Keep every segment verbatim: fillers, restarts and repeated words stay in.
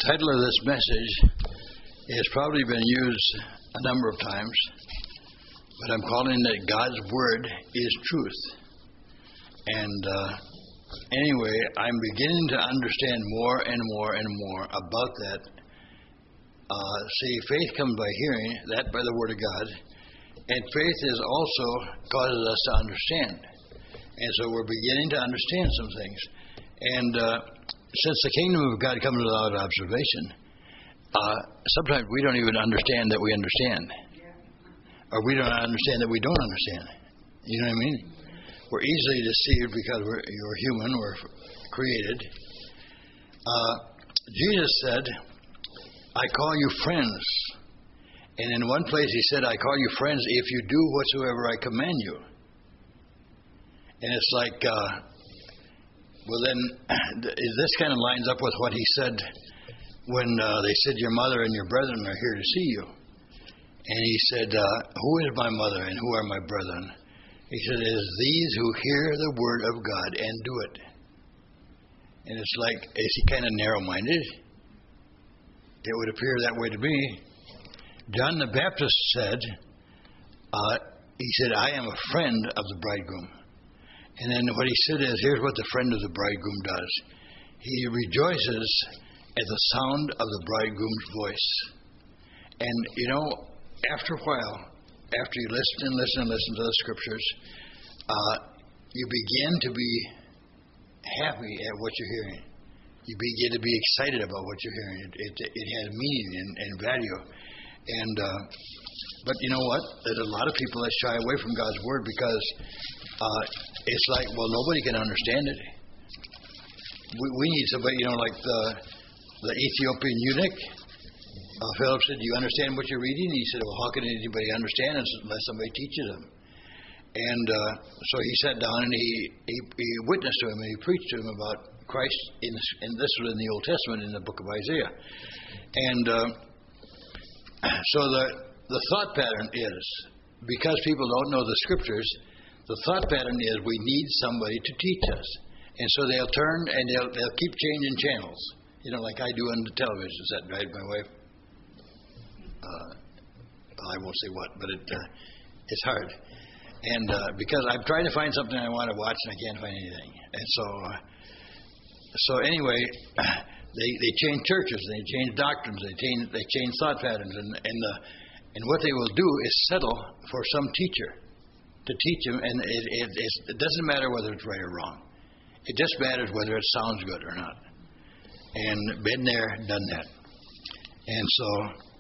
title of this message has probably been used a number of times, but I'm calling it God's Word is Truth. And uh, anyway, I'm beginning to understand more and more and more about that. Uh, see, faith comes by hearing, that by the Word of God, and faith is also causes us to understand. And so we're beginning to understand some things. And uh, since the kingdom of God comes without observation, uh, sometimes we don't even understand that we understand. Or we don't understand that we don't understand. You know what I mean? We're easily deceived because we're, you're human, we're created. Uh, Jesus said, I call you friends. And in one place he said, I call you friends if you do whatsoever I command you. And it's like, uh, well then, this kind of lines up with what he said when uh, they said, your mother and your brethren are here to see you. And he said, uh, who is my mother and who are my brethren? He said, it is these who hear the word of God and do it. And it's like, is he kind of narrow-minded? It would appear that way to me. John the Baptist said, uh, he said, I am a friend of the bridegroom. And then what he said is, here's what the friend of the bridegroom does. He rejoices at the sound of the bridegroom's voice. And, you know, after a while, after you listen and listen and listen to the scriptures, uh, you begin to be happy at what you're hearing. You begin to be excited about what you're hearing. It, it, it has meaning and, and value. And uh, but you know what? There's a lot of people that shy away from God's word because uh, it's like, well, nobody can understand it. We, we need somebody, you know, like the the Ethiopian eunuch. Uh, Philip said, do you understand what you're reading? He said, well, how can anybody understand unless somebody teaches them? And uh, so he sat down and he, he, he witnessed to him and he preached to him about Christ, in, the, and this was in the Old Testament in the book of Isaiah. And uh, so the, the thought pattern is, because people don't know the scriptures, the thought pattern is we need somebody to teach us. And so they'll turn and they'll, they'll keep changing channels, you know, like I do on the television. Is that right, my wife? Uh, I won't say what, but it uh, it's hard. And uh, because I'm trying to find something I want to watch and I can't find anything. And so, uh, so anyway, they they change churches, they change doctrines, they change they change thought patterns, and and the and what they will do is settle for some teacher to teach them, and it it, it's, it doesn't matter whether it's right or wrong. It just matters whether it sounds good or not. And been there, done that. And so,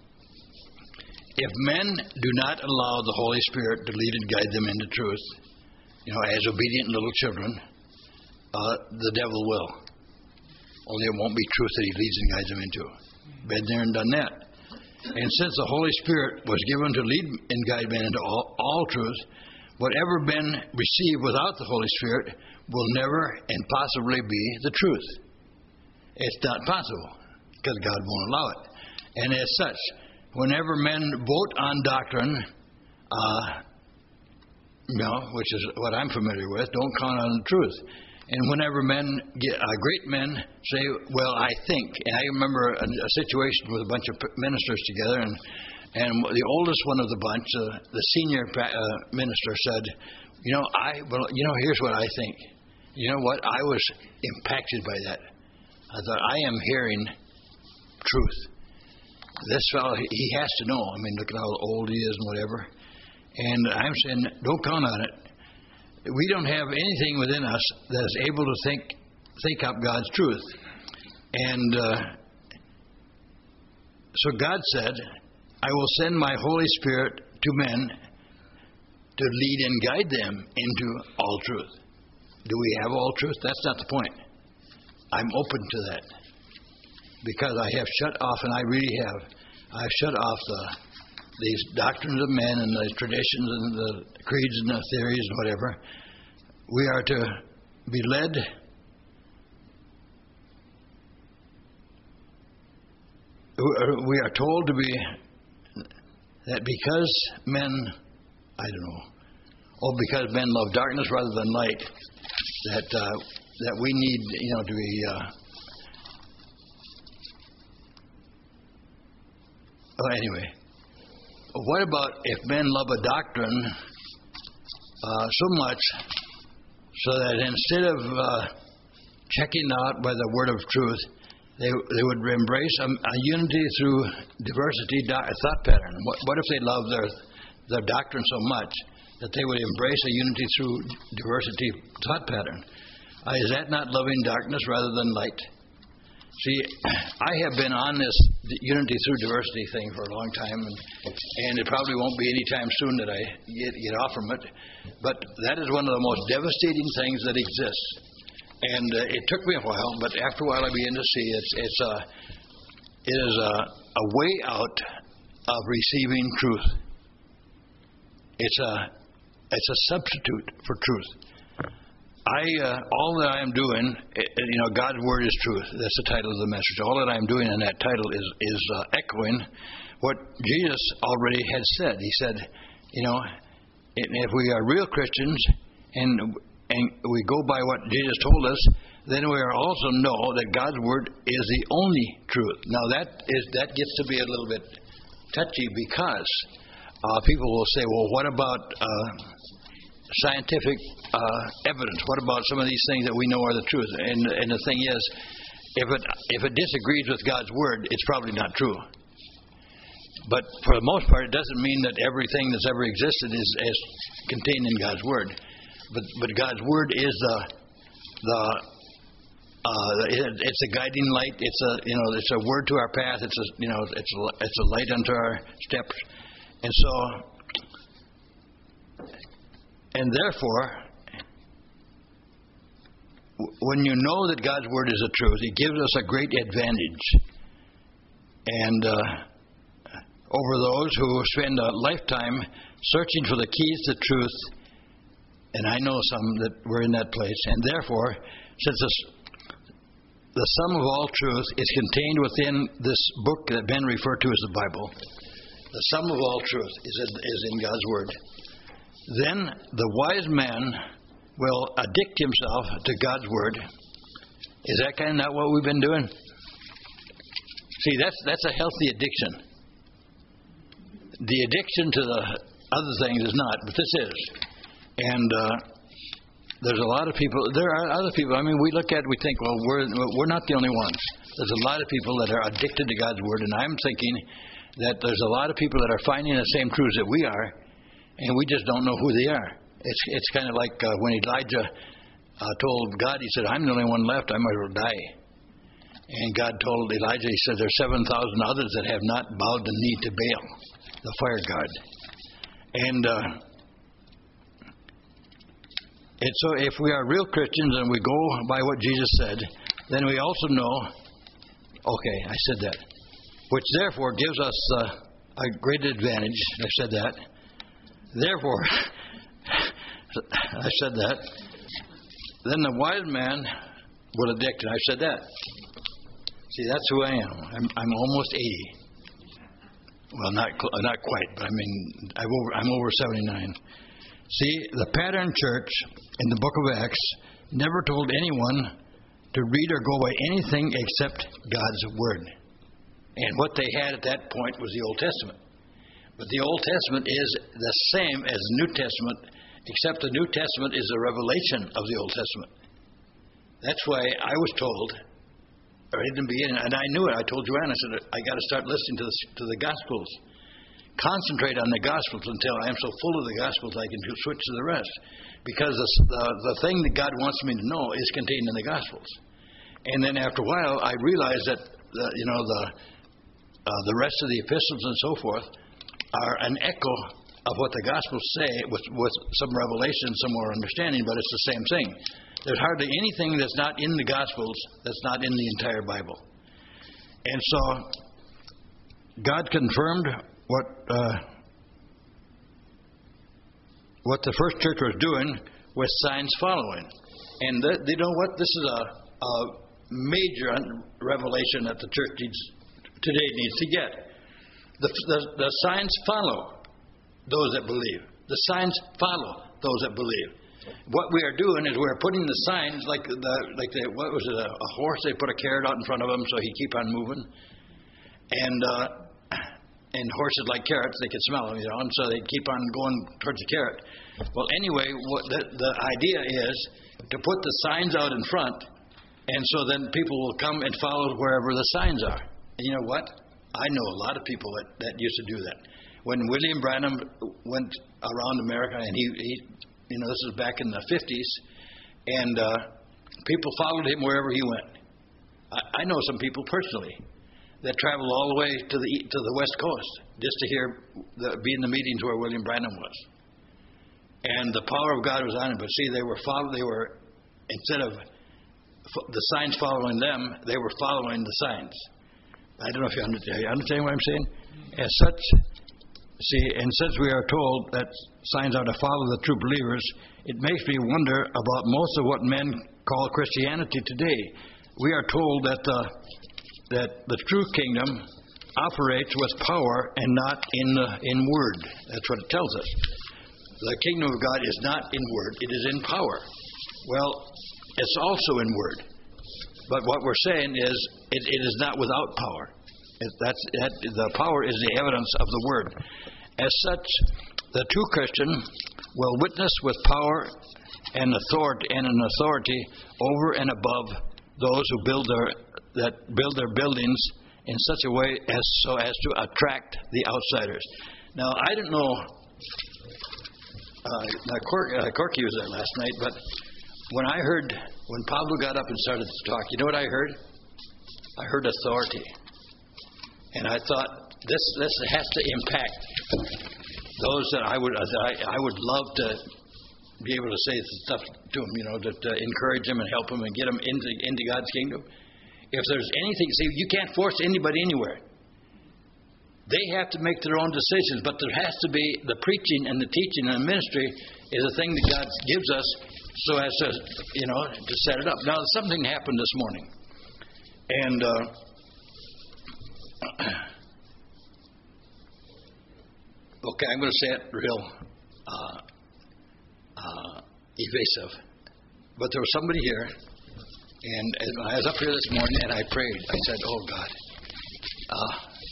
if men do not allow the Holy Spirit to lead and guide them into truth, you know, as obedient little children, uh, the devil will. Only it won't be truth that he leads and guides them into. Been there and done that. And since the Holy Spirit was given to lead and guide men into all, all truth, whatever men receive without the Holy Spirit will never and possibly be the truth. It's not possible because God won't allow it. And as such, whenever men vote on doctrine, uh, you know, which is what I'm familiar with, don't count on the truth. And whenever men, get, uh, great men say, well, I think, and I remember a, a situation with a bunch of ministers together, and and the oldest one of the bunch, uh, the senior uh, minister said, you know, I, well, you know, here's what I think. You know what? I was impacted by that. I thought, I am hearing truth. This fellow, he has to know. I mean, look at how old he is and whatever. And I'm saying, don't count on it. We don't have anything within us that is able to think think up God's truth. And uh, so God said, I will send my Holy Spirit to men to lead and guide them into all truth. Do we have all truth? That's not the point. I'm open to that. Because I have shut off, and I really have, I've shut off the these doctrines of men and the traditions and the creeds and the theories and whatever. We are to be led we are told to be that because men, I don't know, oh, because men love darkness rather than light, that uh, that we need, you know, to be uh, Oh, anyway, what about if men love a doctrine uh, so much so that instead of uh, checking out by the word of truth, they they would embrace a, a unity through diversity do- thought pattern? What, what if they love their their doctrine so much that they would embrace a unity through diversity thought pattern? Uh, is that not loving darkness rather than light? See, I have been on this unity through diversity thing for a long time, and, and it probably won't be any time soon that I get, get off from it. But that is one of the most devastating things that exists. And uh, it took me a while, but after a while I began to see it's it's a it is a, a way out of receiving truth. It's a it's a substitute for truth. I uh, all that I am doing, you know, God's word is truth. That's the title of the message. All that I am doing in that title is is uh, echoing what Jesus already had said. He said, you know, if we are real Christians and and we go by what Jesus told us, then we are also know that God's word is the only truth. Now that is that gets to be a little bit touchy because uh, people will say, well, what about uh, scientific uh, evidence? What about some of these things that we know are the truth? And and the thing is, if it if it disagrees with God's word, it's probably not true. But for the most part, it doesn't mean that everything that's ever existed is, is contained in God's word. But but God's word is the the uh, it's a guiding light. It's a you know it's a word to our path. It's a you know it's a, it's a light unto our steps. And so and therefore, when you know that God's word is the truth, it gives us a great advantage. And uh, over those who spend a lifetime searching for the keys to truth. And I know some that were in that place. And therefore, since the, the sum of all truth is contained within this book that men refer to as the Bible, the sum of all truth is in, is in God's word, then the wise man will addict himself to God's word. Is that kind of not what we've been doing? See, that's that's a healthy addiction. The addiction to the other things is not, but this is. And uh, there's a lot of people, there are other people, I mean, we look at it, we think, well, we're, we're not the only ones. There's a lot of people that are addicted to God's word, and I'm thinking that there's a lot of people that are finding the same truths that we are, and we just don't know who they are. It's it's kind of like uh, when Elijah uh, told God, he said, I'm the only one left, I might as well die. And God told Elijah, he said, there's seven thousand others that have not bowed the knee to Baal, the fire god. And uh, And so if we are real Christians and we go by what Jesus said, then we also know, okay, I said that, which therefore gives us uh, a great advantage. I said that. Therefore, I said that. Then the wise man will addict, and I said that. See, that's who I am. I'm, I'm almost eighty. Well, not not quite, but I mean, I'm over, I'm over seventy-nine. See, the pattern church in the book of Acts never told anyone to read or go by anything except God's word. And what they had at that point was the Old Testament. But the Old Testament is the same as the New Testament, except the New Testament is a revelation of the Old Testament. That's why I was told, or in the beginning, and I knew it, I told Joanne, I said, I got to start listening to the, to the Gospels. Concentrate on the Gospels until I am so full of the Gospels I can switch to the rest. Because the, the, the thing that God wants me to know is contained in the Gospels. And then after a while, I realized that, the, you know, the uh, the rest of the epistles and so forth are an echo of what the Gospels say with, with some revelation, some more understanding, but it's the same thing. There's hardly anything that's not in the Gospels that's not in the entire Bible. And so God confirmed what uh, what the first church was doing with signs following. And the, you know what? This is a, a major revelation that the church needs, today needs to get. The, the, the signs follow those that believe. The signs follow those that believe. What we are doing is we're putting the signs like the like the what was it a, a horse? They put a carrot out in front of him so he keep on moving. And uh, and horses like carrots, they can smell them, you know, and so they keep on going towards the carrot. Well, anyway, what the, the idea is to put the signs out in front, and so then people will come and follow wherever the signs are. And you know what? I know a lot of people that, that used to do that. When William Branham went around America, and he, he you know, this was back in the fifties, and uh, people followed him wherever he went. I, I know some people personally that traveled all the way to the to the West Coast just to hear the, be in the meetings where William Branham was. And the power of God was on him. But see, they were follow, they were instead of f- the signs following them, they were following the signs. I don't know if you understand, you understand what I'm saying. As such, see, and since we are told that signs are to follow the true believers, it makes me wonder about most of what men call Christianity today. We are told that the that the true kingdom operates with power and not in the, in word. That's what it tells us. The kingdom of God is not in word; it is in power. Well, it's also in word, but what we're saying is it, it is not without power. It, that's that, the power is the evidence of the word. As such, the true Christian will witness with power and authority and an authority over and above those who build their that build their buildings in such a way as so as to attract the outsiders. Now, I don't know. Uh, now, Corky, uh, Corky was there last night, but when I heard when Pablo got up and started to talk, you know what I heard? I heard authority, and I thought this this has to impact those that I would that I, I would love to be able to say stuff to them, you know, to, to encourage them and help them and get them into into God's kingdom. If there's anything, see, you can't force anybody anywhere. They have to make their own decisions, but there has to be the preaching and the teaching and the ministry is a thing that God gives us so as to, you know, to set it up. Now, something happened this morning, and uh, okay, I'm going to say it real uh, uh, evasive, but there was somebody here. And I was up here this morning and I prayed. I said, "Oh God, uh,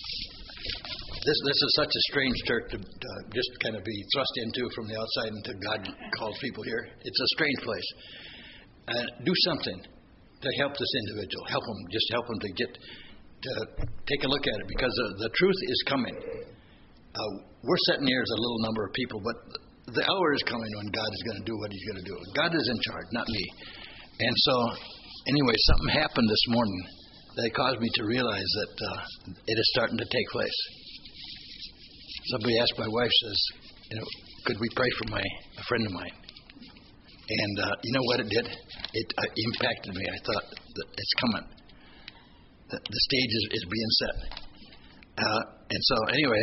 this this is such a strange church to uh, just kind of be thrust into from the outside until God calls people here. It's a strange place. And do something to help this individual. Help them. Just help them to get to take a look at it because the, the truth is coming. Uh, we're sitting here as a little number of people, but the hour is coming when God is going to do what He's going to do. God is in charge, not me. And so." Anyway, something happened this morning that caused me to realize that uh, it is starting to take place. Somebody asked my wife, says, you know, could we pray for my a friend of mine? And uh, you know what it did? It uh, impacted me. I thought, that it's coming. The, the stage is, is being set. Uh, and so anyway,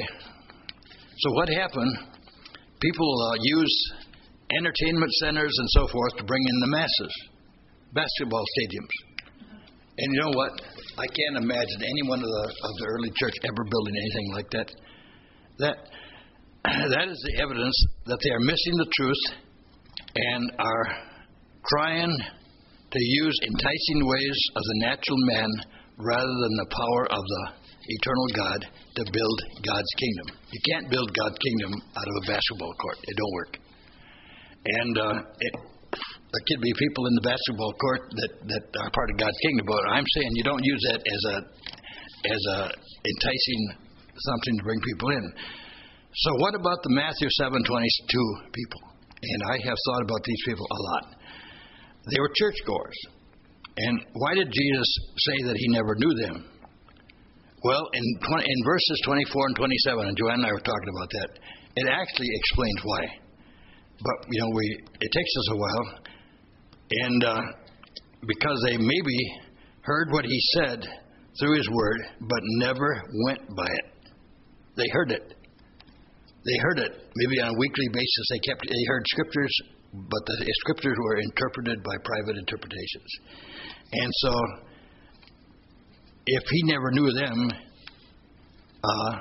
so what happened, people uh, use entertainment centers and so forth to bring in the masses. Basketball stadiums. And you know what? I can't imagine any one of the of the early church ever building anything like that. That that is the evidence that they are missing the truth and are trying to use enticing ways of the natural man rather than the power of the eternal God to build God's kingdom. You can't build God's kingdom out of a basketball court. It don't work. And uh, it There could be people in the basketball court that, that are part of God's kingdom, but I'm saying you don't use that as a as a enticing something to bring people in. So what about the Matthew seven twenty-two people? And I have thought about these people a lot. They were churchgoers. And why did Jesus say that He never knew them? Well, in twenty, in verses twenty-four and twenty-seven, and Joanne and I were talking about that, it actually explains why. But, you know, we it takes us a while. And uh, because they maybe heard what He said through His Word, but never went by it. They heard it. They heard it. Maybe on a weekly basis they kept. They heard Scriptures, but the Scriptures were interpreted by private interpretations. And so, if He never knew them, uh,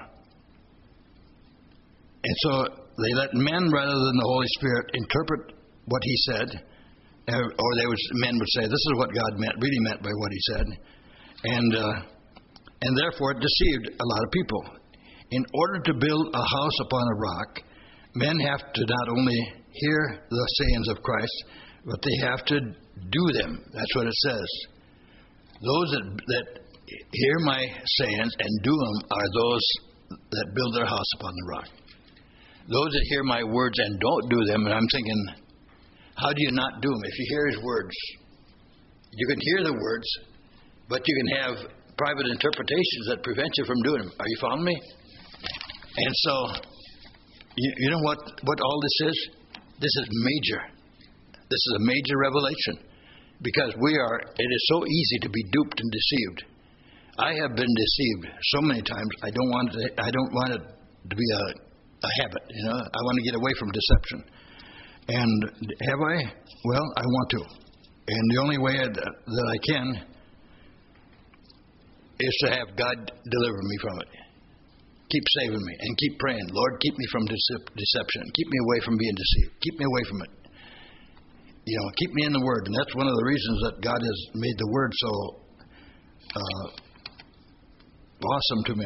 and so they let men rather than the Holy Spirit interpret what He said. Or they would, men would say, this is what God meant, really meant by what He said. And uh, and therefore it deceived a lot of people. in order to build a house upon a rock, men have to not only hear the sayings of Christ, but they have to do them. That's what it says. Those that, that hear my sayings and do them are those that build their house upon the rock. Those that hear my words and don't do them, and I'm thinking, how do you not do them? If you hear his words, you can hear the words, but you can have private interpretations that prevent you from doing them. Are you following me? And so, you, you know what, what all this is? This is major. This is a major revelation. Because we are, it is so easy to be duped and deceived. I have been deceived so many times. I don't want it. I don't want it to be a, a habit. You know, I want to get away from deception. And have I? Well, I want to. And the only way that I can is to have God deliver me from it. Keep saving me and keep praying. Lord, keep me from decep- deception. Keep me away from being deceived. Keep me away from it. You know, keep me in the Word. And that's one of the reasons that God has made the Word so uh, awesome to me.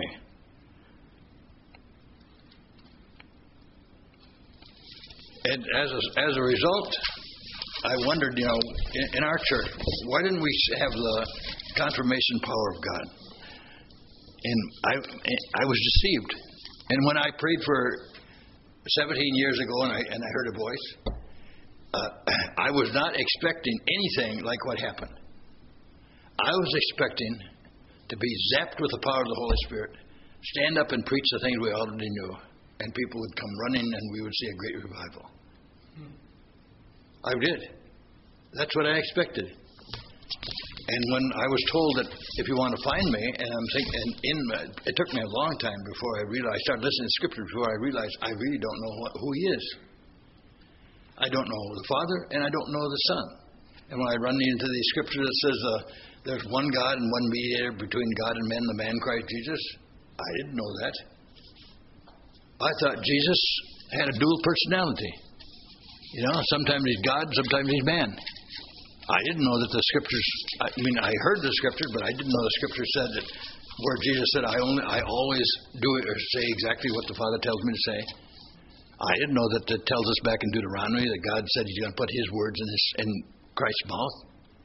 And as a, as a result, I wondered, you know, in, in our church, why didn't we have the confirmation power of God? And I, I was deceived. And when I prayed for seventeen years ago, and I and I heard a voice, uh, I was not expecting anything like what happened. I was expecting to be zapped with the power of the Holy Spirit, stand up and preach the things we already knew, and people would come running, and we would see a great revival. Hmm. I did. That's what I expected. And when I was told that if you want to find me, and I'm thinking, and in it took me a long time before I realized, I started listening to Scripture before I realized I really don't know what, who He is. I don't know the Father, and I don't know the Son. And when I run into the Scripture that says uh, there's one God and one mediator between God and men, the man Christ Jesus, I didn't know that. I thought Jesus had a dual personality. You know, sometimes He's God, sometimes He's man. I didn't know that the Scriptures, I mean, I heard the Scripture, but I didn't know the Scripture said that, where Jesus said, I only, I always do it or say exactly what the Father tells me to say. I didn't know that it tells us back in Deuteronomy that God said He's going to put His words in, his, in Christ's mouth.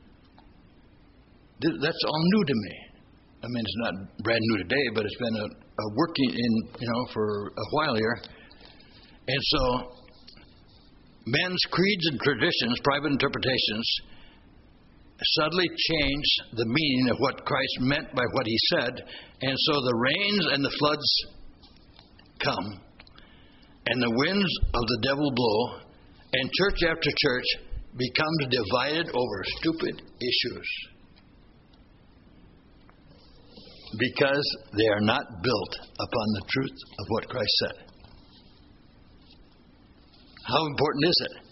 That's all new to me. I mean, it's not brand new today, but it's been a, a working in, you know, for a while here. And so, men's creeds and traditions, private interpretations, subtly change the meaning of what Christ meant by what He said, and so the rains and the floods come, and the winds of the devil blow, and church after church becomes divided over stupid issues because they are not built upon the truth of what Christ said. How important is it?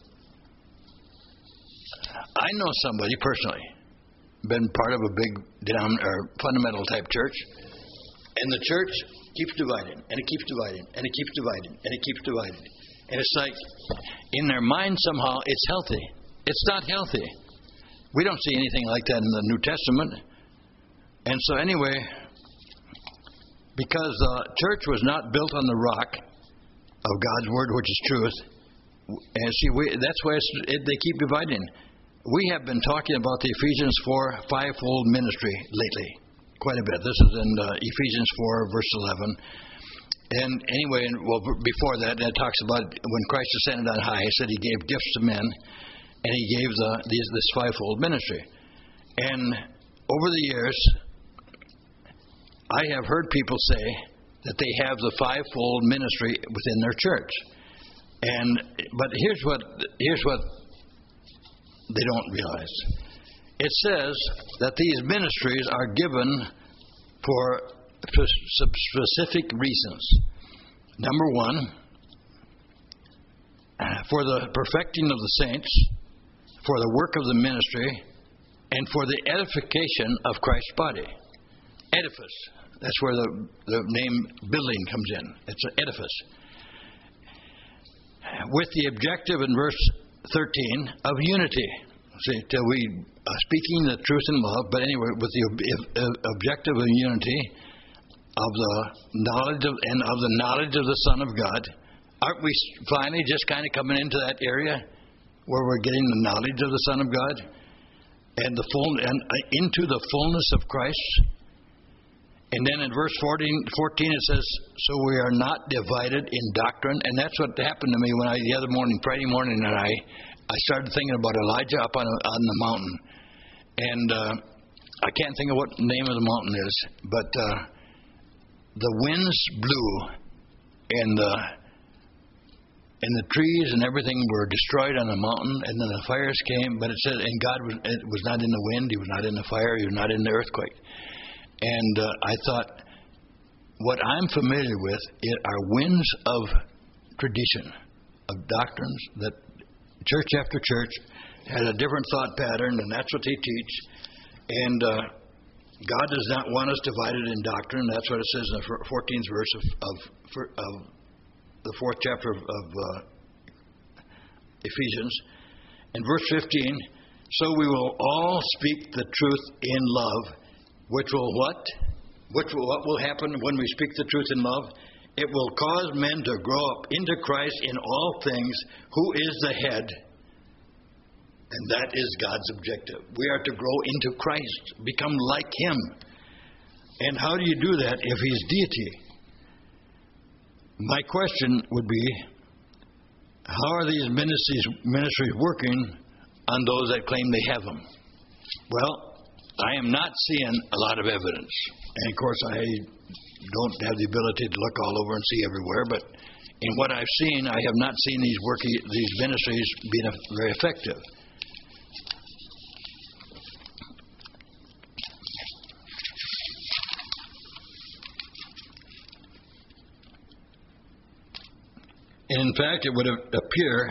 I know somebody personally, been part of a big down or fundamental type church, and the church keeps dividing, and it keeps dividing, and it keeps dividing, and it keeps dividing. And it's like, in their mind somehow, it's healthy. It's not healthy. We don't see anything like that in the New Testament. And so anyway, because the church was not built on the rock of God's Word, which is truth, and see, we, that's why it's, it, they keep dividing. We have been talking about the Ephesians four fivefold ministry lately, quite a bit. This is in uh, Ephesians four, verse eleven. And anyway, well, before that, it talks about when Christ ascended on high, He said He gave gifts to men, and He gave the, these, this fivefold ministry. And over the years, I have heard people say that they have the fivefold ministry within their church. And but here's what here's what they don't realize. It says that these ministries are given for specific reasons. Number one, for the perfecting of the saints, for the work of the ministry, and for the edification of Christ's body. Edifice. That's where the, the name building comes in. It's an edifice. With the objective in verse thirteen of unity. See, till we uh, speaking the truth in love, but anyway, with the ob- ob- objective of unity, of the knowledge of, and of the knowledge of the Son of God. Aren't we finally just kind of coming into that area where we're getting the knowledge of the Son of God and the full and into the fullness of Christ? And then in verse fourteen, fourteen it says, "So we are not divided in doctrine." And that's what happened to me when I the other morning, Friday morning, and I I started thinking about Elijah up on a, on the mountain, and uh, I can't think of what the name of the mountain is, but uh, the winds blew, and the and the trees and everything were destroyed on the mountain, and then the fires came. But it said, and God was it was not in the wind, He was not in the fire, He was not in the earthquake. And uh, I thought, what I'm familiar with are winds of tradition, of doctrines that church after church has a different thought pattern, and that's what they teach. And uh, God does not want us divided in doctrine. That's what it says in the fourteenth verse of, of, of the fourth chapter of, of uh, Ephesians. In verse fifteen, "So we will all speak the truth in love, which will what? Which will, what will happen when we speak the truth in love? It will cause men to grow up into Christ in all things, who is the head." And that is God's objective. We are to grow into Christ, become like Him. And how do you do that if He's deity? My question would be, how are these ministries, ministries working on those that claim they have them? Well, I am not seeing a lot of evidence. And of course, I don't have the ability to look all over and see everywhere, but in what I've seen, I have not seen these working, these ministries being very effective. And in fact, it would appear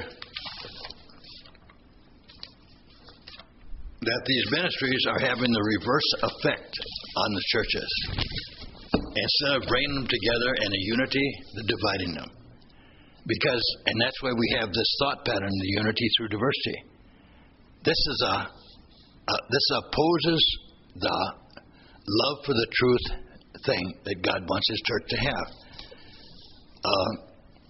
that these ministries are having the reverse effect on the churches. Instead of bringing them together in a unity, they're dividing them. Because, and that's why we have this thought pattern, the unity through diversity. This is a, a this opposes the love for the truth thing that God wants His church to have. Uh,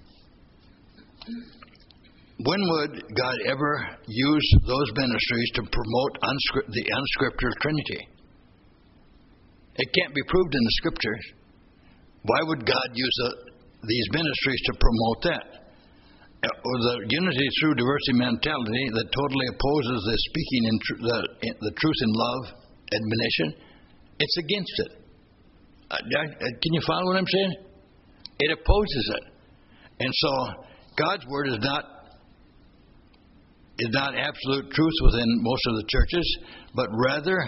When would God ever use those ministries to promote unscript, the unscriptural Trinity? It can't be proved in the Scriptures. Why would God use the, these ministries to promote that? Or the unity through diversity mentality that totally opposes the speaking in tr- the, in the truth in love admonition? It's against it. Uh, can you follow what I'm saying? It opposes it. And so God's Word is not is not absolute truth within most of the churches, but rather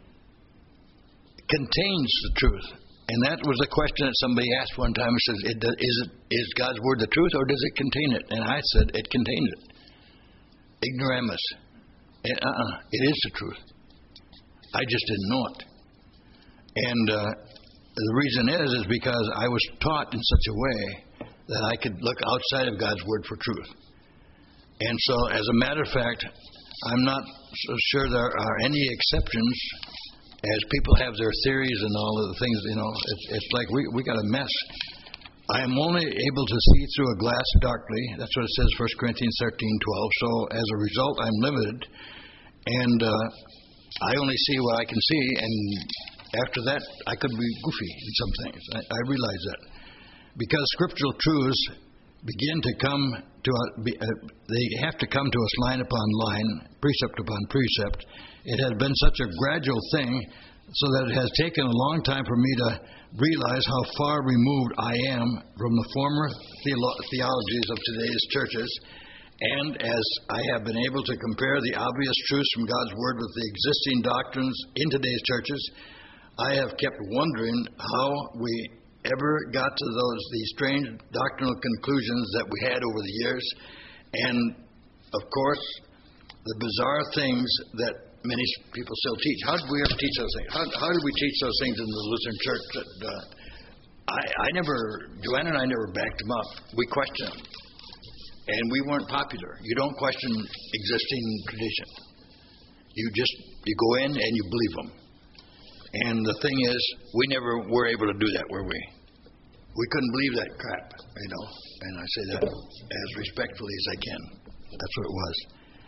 contains the truth. And that was a question that somebody asked one time. It says, is, it, is God's Word the truth, or does it contain it? And I said, it contains it. Ignoramus. And, uh-uh, it is the truth. I just didn't know it. And uh, the reason is, is because I was taught in such a way that I could look outside of God's Word for truth. And so, as a matter of fact, I'm not so sure there are any exceptions, as people have their theories and all of the things, you know, it's, it's like we we got a mess. I am only able to see through a glass darkly. That's what it says, First Corinthians thirteen twelve. So, as a result, I'm limited, and uh, I only see what I can see, and after that, I could be goofy in some things. I, I realize that. Because scriptural truths begin to come to a, be, uh, they have to come to us line upon line, precept upon precept. It has been such a gradual thing, so that it has taken a long time for me to realize how far removed I am from the former theolo- theologies of today's churches. And as I have been able to compare the obvious truths from God's Word with the existing doctrines in today's churches, I have kept wondering how we ever got to those these strange doctrinal conclusions that we had over the years, and of course the bizarre things that many people still teach. How did we ever teach those things? How, how did we teach those things in the Lutheran Church? That uh, I, I never, Joanna and I never backed them up. We questioned them, and we weren't popular. You don't question existing tradition. You just you go in and you believe them. And the thing is, we never were able to do that, were we? We couldn't believe that crap, you know. And I say that as respectfully as I can. That's what it was.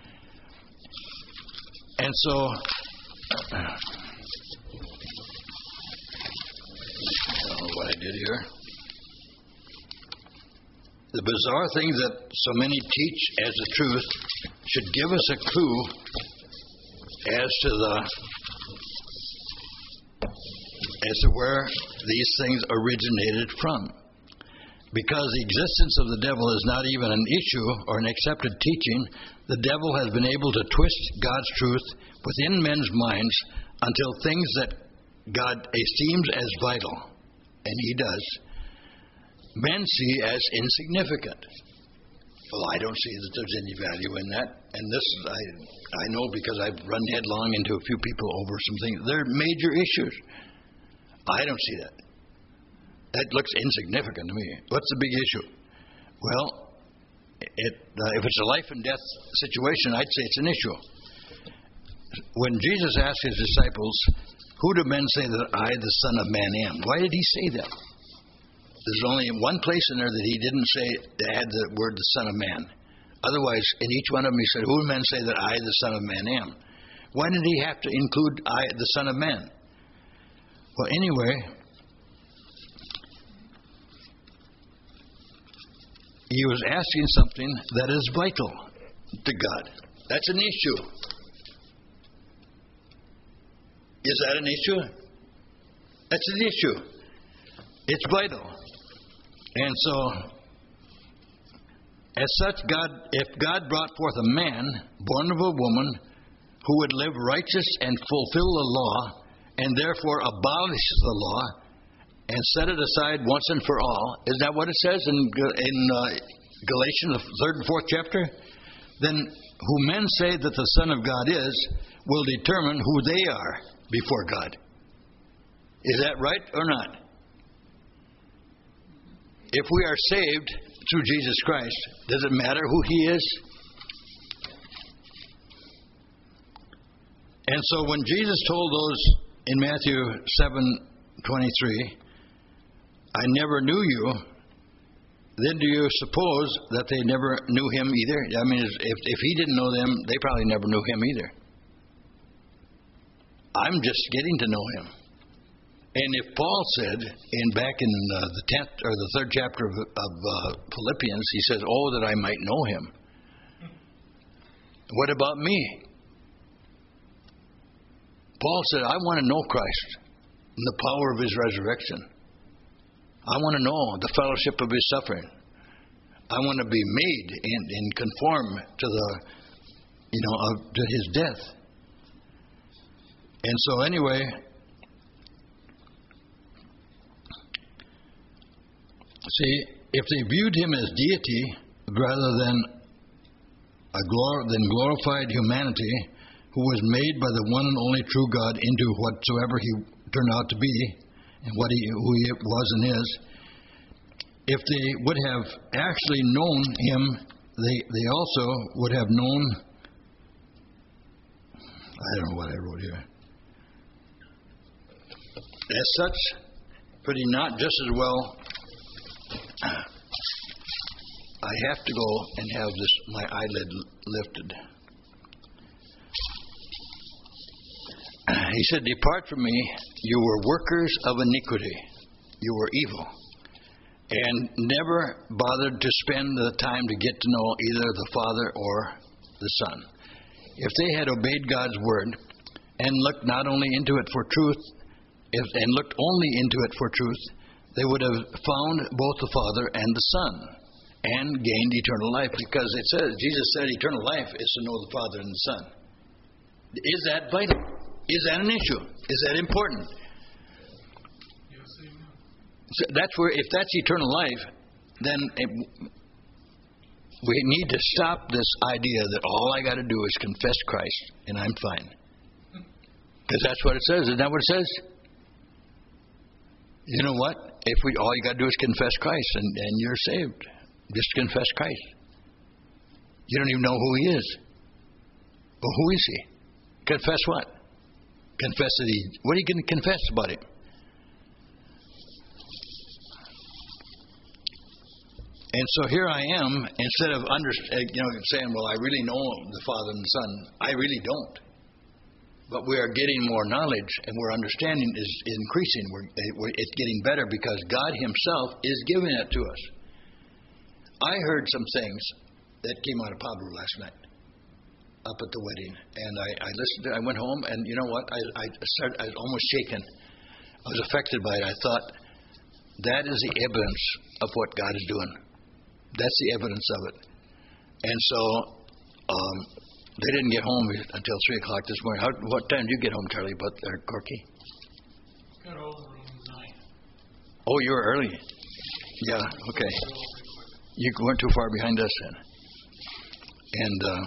And so, I don't know what I did here. The bizarre thing that so many teach as the truth should give us a clue as to the as to where these things originated from. Because the existence of the devil is not even an issue or an accepted teaching, the devil has been able to twist God's truth within men's minds until things that God esteems as vital, and he does, men see as insignificant. Well, I don't see that there's any value in that. And this, I I know because I've run headlong into a few people over some things. They're major issues. I don't see that. That looks insignificant to me. What's the big issue? Well, it, uh, if it's a life and death situation, I'd say it's an issue. When Jesus asked his disciples, "Who do men say that I, the Son of Man, am?" Why did he say that? There's only one place in there that he didn't say that had the word "the Son of Man." Otherwise, in each one of them, he said, "Who do men say that I, the Son of Man, am?" Why did he have to include "I, the Son of Man"? Well, anyway, he was asking something that is vital to God. That's an issue. Is that an issue? That's an issue. It's vital. And so, as such, God, if God brought forth a man born of a woman who would live righteous and fulfill the law, and therefore abolish the law and set it aside once and for all, is that what it says in in uh, Galatians, the third and fourth chapter? Then who men say that the Son of God is will determine who they are before God. Is that right or not? If we are saved through Jesus Christ, does it matter who he is? And so when Jesus told those in Matthew seven twenty-three, "I never knew you," then do you suppose that they never knew him either? I mean, if, if he didn't know them, they probably never knew him either. I'm just getting to know him. And if Paul said, in back in uh, the tenth or the third chapter of, of uh, Philippians, he says, "Oh, that I might know him." What about me? Paul said, "I want to know Christ and the power of his resurrection. I want to know the fellowship of his suffering. I want to be made and, and conform to the, you know, uh, to his death." And so, anyway, see, if they viewed him as deity rather than a glor- than glorified humanity, who was made by the one and only true God into whatsoever he turned out to be, and what he who he was and is, if they would have actually known him, they they also would have known. I don't know what I wrote here. As such, could he not just as well? I have to go and have this my eyelid lifted. He said, "Depart from me, you were workers of iniquity. You were evil." And never bothered to spend the time to get to know either the Father or the Son. If they had obeyed God's word and looked not only into it for truth, if, and looked only into it for truth, they would have found both the Father and the Son and gained eternal life. Because it says, Jesus said eternal life is to know the Father and the Son. Is that vital? Is that an issue? Is that important? So that's where, if that's eternal life, then it, we need to stop this idea that all I got to do is confess Christ and I'm fine. Because that's what it says. Isn't that what it says? You know what? If we all you got to do is confess Christ and, and you're saved. Just confess Christ. You don't even know who he is. Well, who is he? Confess what? confess that he... What are you going to confess about him? And so here I am, instead of under, you know, saying, well, I really know the Father and the Son. I really don't. But we are getting more knowledge, and our understanding is increasing. We're, we're, it's getting better because God Himself is giving it to us. I heard some things that came out of Pablo last night up at the wedding, and I, I listened to it. I went home, and you know what? I, I started. I was almost shaken. I was affected by it. I thought, that is the evidence of what God is doing. That's the evidence of it. And so um, they didn't get home until three o'clock this morning. How, what time did you get home, Charlie? But uh, Corky? Got home around nine. Oh, you were early. Yeah. Okay. You weren't too far behind us then. And uh,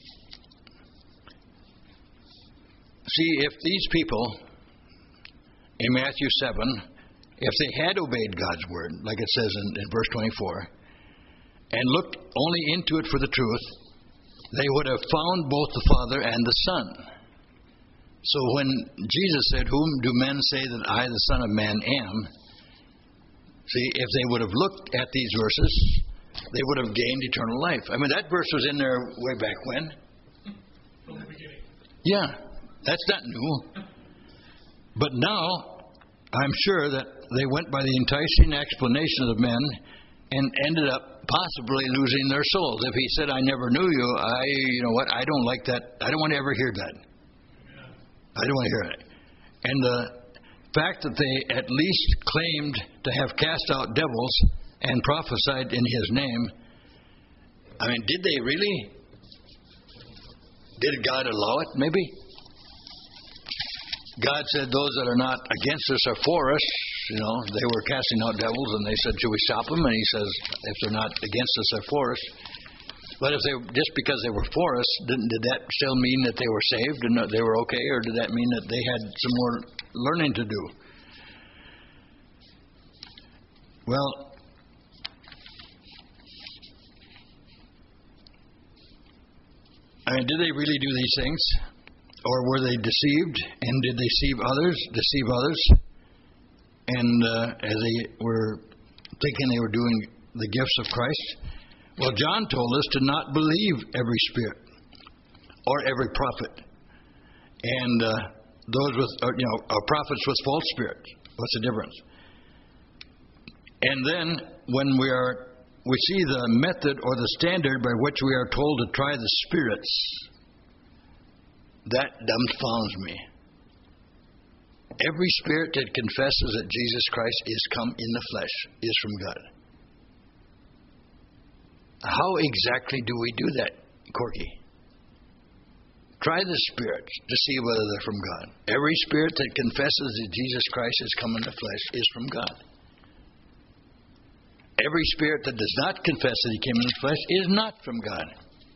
see, if these people in Matthew seven, if they had obeyed God's word, like it says in, in verse twenty-four, and looked only into it for the truth, they would have found both the Father and the Son. So when Jesus said, whom do men say that I, the Son of Man, am? See, if they would have looked at these verses, they would have gained eternal life. I mean, that verse was in there way back when. From the beginning. Yeah, that's not new. But now, I'm sure that they went by the enticing explanations of men and ended up possibly losing their souls. If he said, I never knew you, I, you know what, I don't like that. I don't want to ever hear that. Yeah. I don't want to hear it. And the fact that they at least claimed to have cast out devils and prophesied in his name, I mean, did they really? Did God allow it? Maybe. God said those that are not against us are for us. You know, they were casting out devils, and they said, should we stop them? And he says, if they're not against us, they're for us. But if they just because they were for us, didn't, did that still mean that they were saved and that they were okay, or did that mean that they had some more learning to do? Well, I mean, did they really do these things? Or were they deceived? And did they deceive others? Deceive others? And uh, as they were thinking they were doing the gifts of Christ? Well, John told us to not believe every spirit or every prophet. And uh, those with, uh, you know, uh, prophets with false spirits. What's the difference? And then when we are, we see the method or the standard by which we are told to try the spirits, that dumbfounds me. Every spirit that confesses that Jesus Christ is come in the flesh is from God. How exactly do we do that, Corky? Try the spirits to see whether they're from God. Every spirit that confesses that Jesus Christ has come in the flesh is from God. Every spirit that does not confess that he came in the flesh is not from God.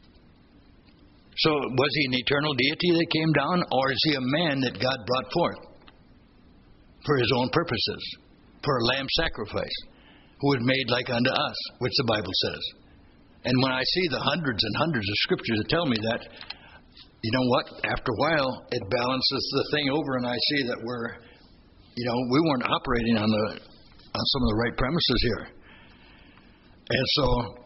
So was he an eternal deity that came down, or is he a man that God brought forth for his own purposes, for a lamb sacrifice, who was made like unto us, which the Bible says? And when I see the hundreds and hundreds of scriptures that tell me that, you know what? After a while, it balances the thing over, and I see that we're, you know, we weren't operating on the on some of the right premises here. And so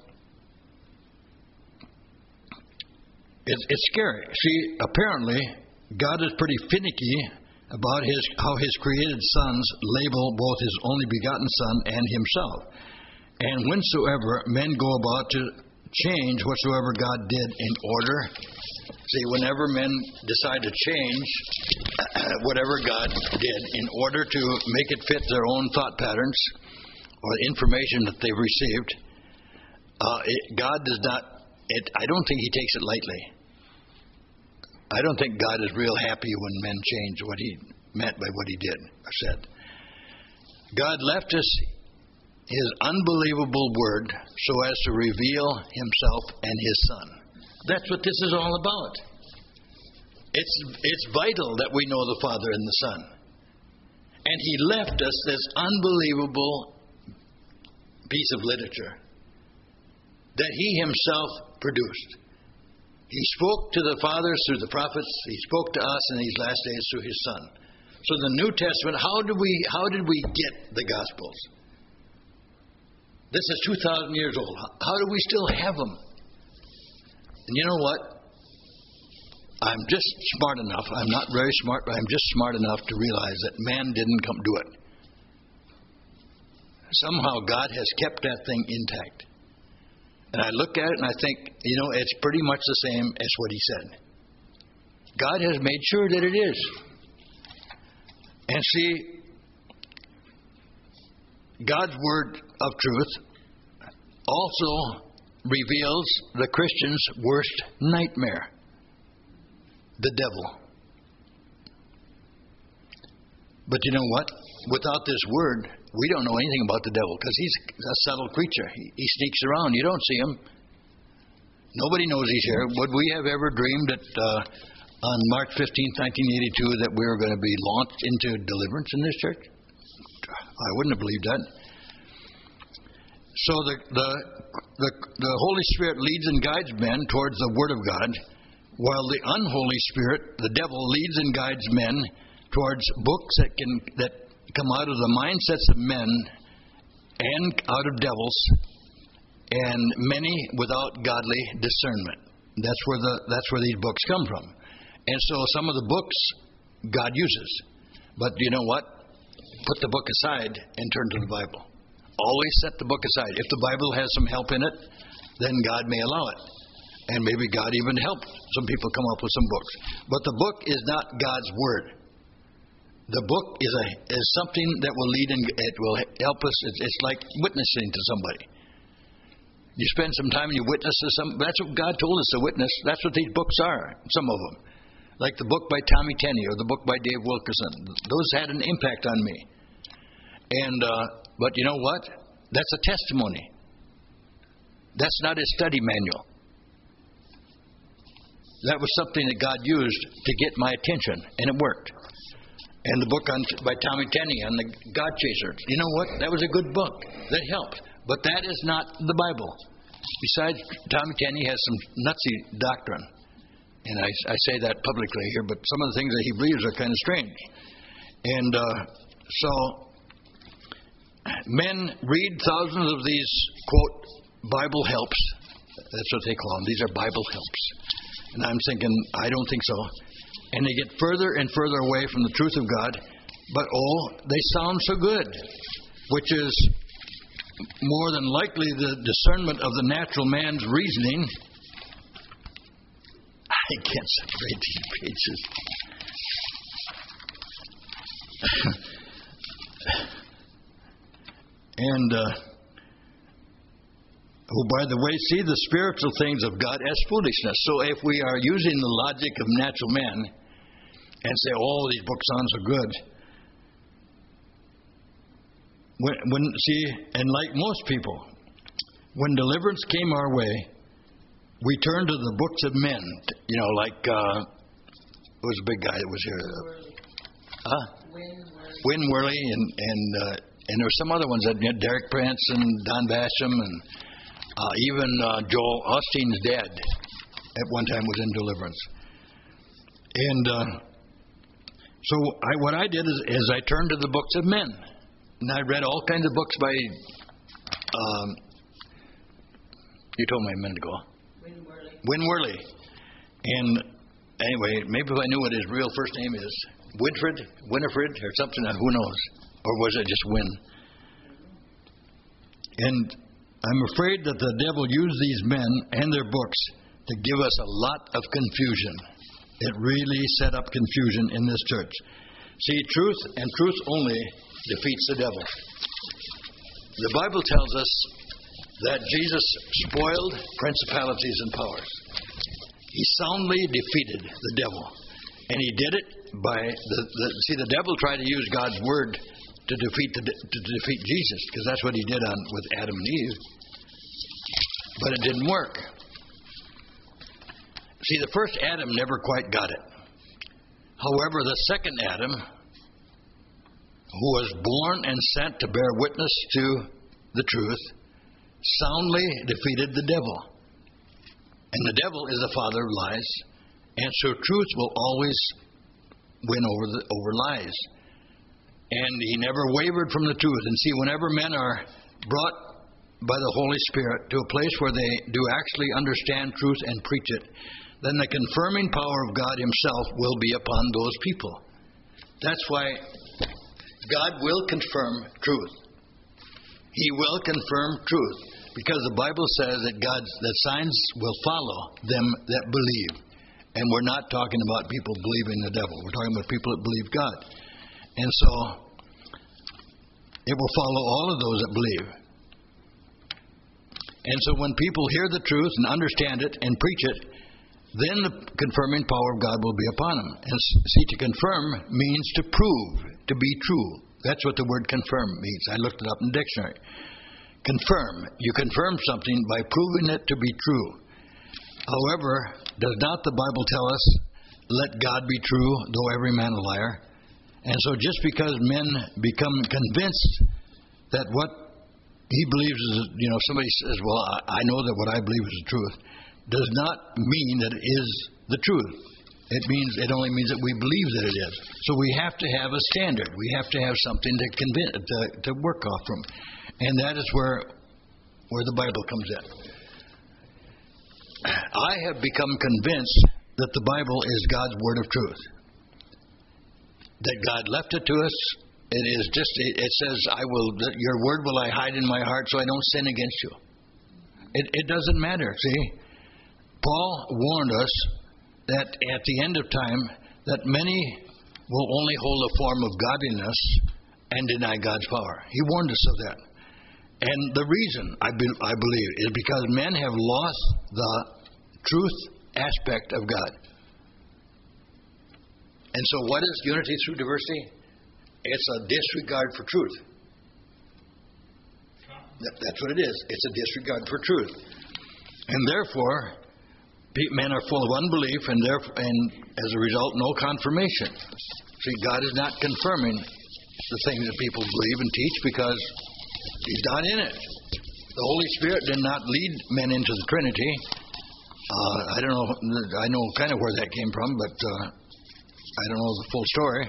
it's, it's scary. See, apparently, God is pretty finicky about his how his created sons label both his only begotten Son and himself. And whensoever men go about to change whatsoever God did in order, see, whenever men decide to change whatever God did in order to make it fit their own thought patterns or the information that they've received, uh, it, God does not, it, I don't think he takes it lightly. I don't think God is real happy when men change what he meant by what he did or said. God left us his unbelievable word so as to reveal himself and his Son. That's what this is all about. It's, it's vital that we know the Father and the Son. And he left us this unbelievable piece of literature that he himself produced. He spoke to the fathers through the prophets. He spoke to us in these last days through His Son. So the New Testament, how did we how did we get the Gospels? This is two thousand years old. How do we still have them? And you know what? I'm just smart enough. I'm not very smart, but I'm just smart enough to realize that man didn't come do it. Somehow God has kept that thing intact. And I look at it and I think, you know, it's pretty much the same as what He said. God has made sure that it is. And see, God's word of truth also reveals the Christian's worst nightmare, the devil. But you know what? Without this word, we don't know anything about the devil because he's a subtle creature. He, he sneaks around. You don't see him. Nobody knows he's here. Would we have ever dreamed that uh, on March fifteenth, nineteen eighty-two, that we were going to be launched into deliverance in this church? I wouldn't have believed that. So the, the, the, the Holy Spirit leads and guides men towards the Word of God, while the unholy spirit, the devil, leads and guides men towards books that can that come out of the mindsets of men and out of devils, and many without godly discernment. That's where the that's where these books come from. And so some of the books God uses. But you know what? Put the book aside and turn to the Bible. Always set the book aside. If the Bible has some help in it, then God may allow it. And maybe God even helped some people come up with some books. But the book is not God's Word. The book is a is something that will lead and it will help us. It's, it's like witnessing to somebody. You spend some time and you witness to some. That's what God told us to witness. That's what these books are. Some of them, like the book by Tommy Tenney or the book by Dave Wilkerson. Those had an impact on me. And uh, but you know what? That's a testimony. That's not a study manual. That was something that God used to get my attention, and it worked. And the book on, by Tommy Tenney on the God Chasers. You know what? That was a good book. That helped. But that is not the Bible. Besides, Tommy Tenney has some nutsy doctrine. And I, I say that publicly here, but some of the things that he believes are kind of strange. And uh, so, men read thousands of these, quote, Bible helps. That's what they call them. These are Bible helps. And I'm thinking, I don't think so. And they get further and further away from the truth of God. But, oh, they sound so good, which is more than likely the discernment of the natural man's reasoning. I can't separate these pages. and, uh, who, by the way, see the spiritual things of God as foolishness. So if we are using the logic of natural men and say, oh, these books sound so good. When, when see, and like most people, when deliverance came our way, we turned to the books of men. You know, like, uh, who was a big guy that was here? Worley. Huh? Win Worley. Win Worley, and, and, uh, and there were some other ones, that you know, Derek Prince and Don Basham, and uh, even uh, Joel Osteen's dad at one time was in deliverance. And uh, so I, what I did is, is I turned to the books of men. And I read all kinds of books by, um, you told me a minute ago. Win Worley. Win Worley. And anyway, maybe if I knew what his real first name is, Winfred, Winifred, or something, who knows? Or was it just Win? And I'm afraid that the devil used these men and their books to give us a lot of confusion. It really set up confusion in this church. See, truth and truth only defeats the devil. The Bible tells us that Jesus spoiled principalities and powers. He soundly defeated the devil. And he did it by, the, the see, the devil tried to use God's word to defeat the, to defeat Jesus, because that's what he did on with Adam and Eve. But it didn't work. See, the first Adam never quite got it. However, the second Adam, who was born and sent to bear witness to the truth, soundly defeated the devil. And the devil is the father of lies. And so truth will always win over the over lies. And he never wavered from the truth. And see, whenever men are brought by the Holy Spirit to a place where they do actually understand truth and preach it, then the confirming power of God Himself will be upon those people. That's why God will confirm truth. He will confirm truth, because the Bible says that God's that signs will follow them that believe. And we're not talking about people believing the devil. We're talking about people that believe God. And so it will follow all of those that believe. And so when people hear the truth and understand it and preach it, then the confirming power of God will be upon them. And see, to confirm means to prove to be true. That's what the word confirm means. I looked it up in the dictionary. Confirm. You confirm something by proving it to be true. However, does not the Bible tell us, let God be true, though every man a liar? And so just because men become convinced that what he believes is, you know, somebody says, well, I know that what I believe is the truth, does not mean that it is the truth. It means it only means that we believe that it is. So we have to have a standard. We have to have something to convince, to, to work off from, and that is where where the Bible comes in. I have become convinced that the Bible is God's word of truth. That God left it to us. It is just. It, it says, "I will. Your word will I hide in my heart, so I don't sin against you." It, it doesn't matter. See, Paul warned us that at the end of time, that many will only hold a form of godliness and deny God's power. He warned us of that. And the reason, I, be, I believe, is because men have lost the truth aspect of God. And so what is unity through diversity? It's a disregard for truth. That, that's what it is. It's a disregard for truth. And therefore, men are full of unbelief, and, therefore, and as a result, no confirmation. See, God is not confirming the things that people believe and teach because He's not in it. The Holy Spirit did not lead men into the Trinity. Uh, I don't know. I know kind of where that came from, but uh, I don't know the full story.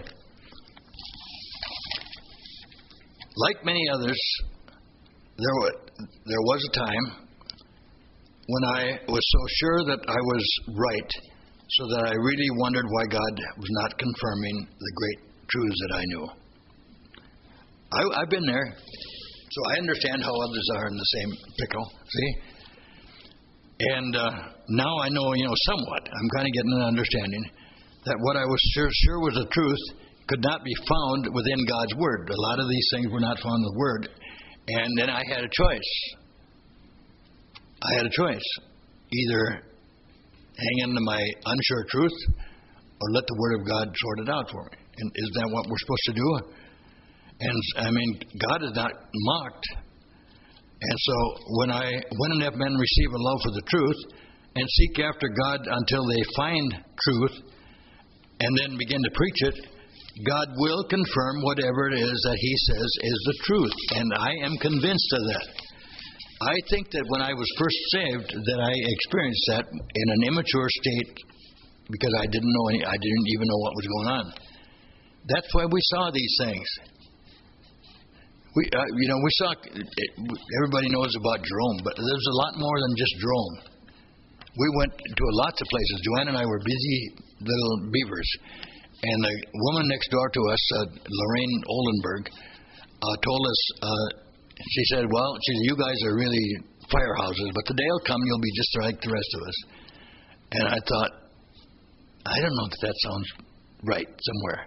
Like many others, there was, there was a time when I was so sure that I was right, so that I really wondered why God was not confirming the great truths that I knew. I, I've been there, so I understand how others are in the same pickle, see? And uh, now I know, you know, somewhat. I'm kind of getting an understanding that what I was sure, sure was the truth could not be found within God's Word. A lot of these things were not found in the Word. And then I had a choice. I had a choice. Either hang into my unsure truth or let the Word of God sort it out for me. And is that what we're supposed to do? And, I mean, God is not mocked. And so when I, when and if men receive a love for the truth and seek after God until they find truth and then begin to preach it, God will confirm whatever it is that He says is the truth. And I am convinced of that. I think that when I was first saved, that I experienced that in an immature state because I didn't know any, I didn't even know what was going on. That's why we saw these things. We, uh, you know, we saw. It, everybody knows about Jerome, but there's a lot more than just Jerome. We went to lots of places. Joanne and I were busy little beavers, and the woman next door to us, uh, Lorraine Oldenburg, uh, told us. Uh, She said, well, she said, you guys are really firehouses, but the day will come you'll be just like the rest of us. And I thought, I don't know if that sounds right somewhere.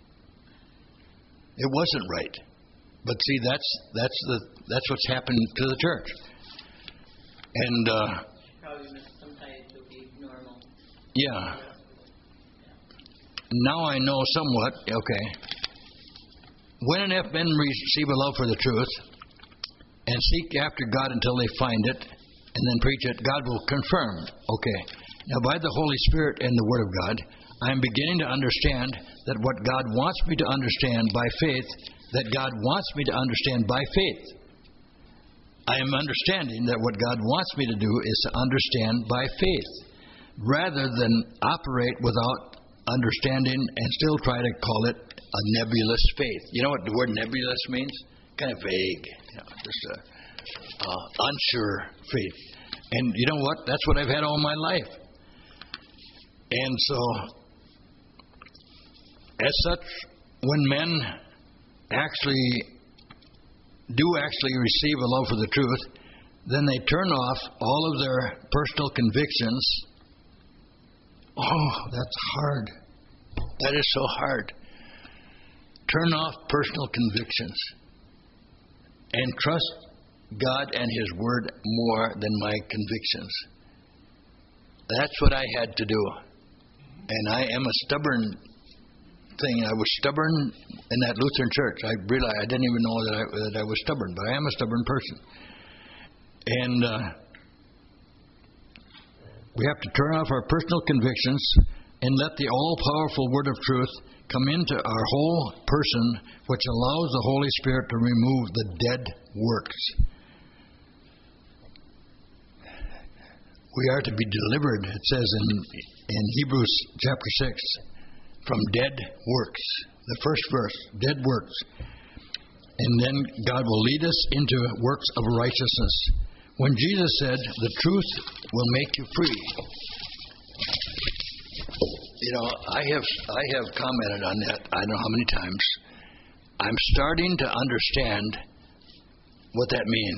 It wasn't right. But see, that's that's the that's what's happened to the church. And uh, probably missed sometimes to be normal. Yeah. Now I know somewhat, okay. When and if men receive a love for the truth and seek after God until they find it, and then preach it, God will confirm. Okay. Now, by the Holy Spirit and the Word of God, I am beginning to understand that what God wants me to understand by faith, that God wants me to understand by faith. I am understanding that what God wants me to do is to understand by faith, rather than operate without understanding and still try to call it a nebulous faith. You know what the word nebulous means? Kind of vague, you know, just a uh, unsure faith. And you know what? That's what I've had all my life. And so, as such, when men actually do actually receive a love for the truth, then they turn off all of their personal convictions. Oh, that's hard. That is so hard. Turn off personal convictions and trust God and His Word more than my convictions. That's what I had to do. And I am a stubborn thing. I was stubborn in that Lutheran church. I realized I didn't even know that I, that I was stubborn, but I am a stubborn person. And uh, we have to turn off our personal convictions and let the all-powerful Word of truth come into our whole person, which allows the Holy Spirit to remove the dead works. We are to be delivered, it says in, in Hebrews chapter six, from dead works. The first verse, dead works. And then God will lead us into works of righteousness. When Jesus said, the truth will make you free. You know, I have I have commented on that I don't know how many times. I'm starting to understand what that means.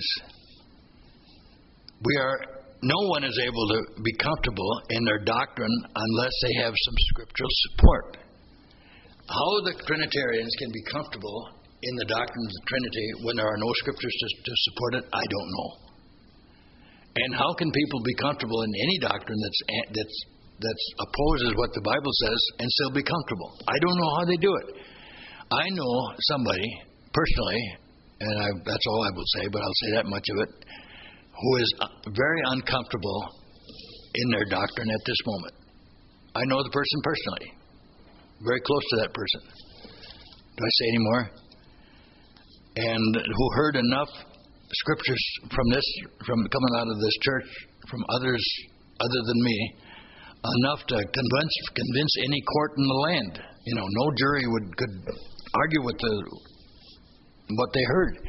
We are no one is able to be comfortable in their doctrine unless they have some scriptural support. How the Trinitarians can be comfortable in the doctrine of the Trinity when there are no scriptures to, to support it, I don't know. And how can people be comfortable in any doctrine that's that's that opposes what the Bible says and still be comfortable? I don't know how they do it. I know somebody personally, and I, that's all I will say, but I'll say that much of it, who is very uncomfortable in their doctrine at this moment. I know the person personally, very close to that person. Do I say any more? And who heard enough scriptures from this, from coming out of this church, from others other than me, enough to convince convince any court in the land. You know, no jury would could argue with the what they heard.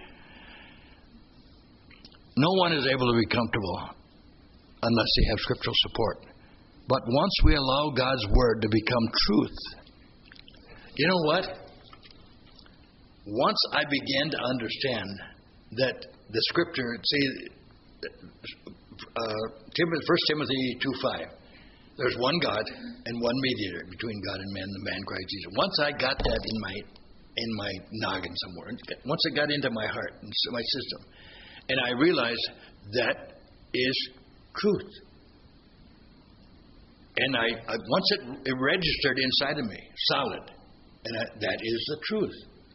No one is able to be comfortable unless they have scriptural support. But once we allow God's Word to become truth, you know what? Once I began to understand that the Scripture, see, uh, Timothy, First Timothy two five, there's one God and one mediator between God and man, the man Christ Jesus. Once I got that in my in my noggin somewhere, once it got into my heart and my system, and I realized that is truth. And I, I once it, it registered inside of me, solid, and I, that is the truth.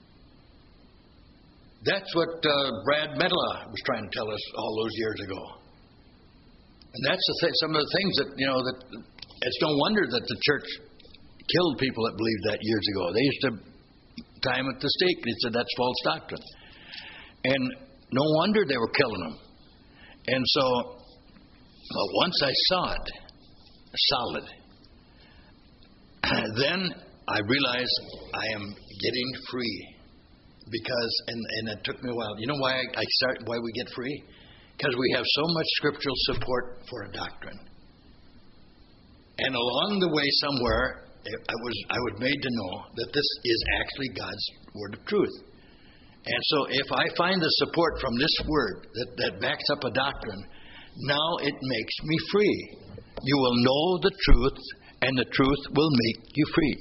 That's what uh, Brad Medela was trying to tell us all those years ago. And that's the th- some of the things that, you know, that it's no wonder that the church killed people that believed that years ago. They used to tie them at the stake. They said that's false doctrine. And no wonder they were killing them. And so, well, once I saw it, solid, then I realized I am getting free. Because, and, and it took me a while. You know why I, I start, why we get free? Because we have so much scriptural support for a doctrine. And along the way somewhere, I was I was made to know that this is actually God's word of truth. And so if I find the support from this word that, that backs up a doctrine, now it makes me free. You will know the truth, and the truth will make you free.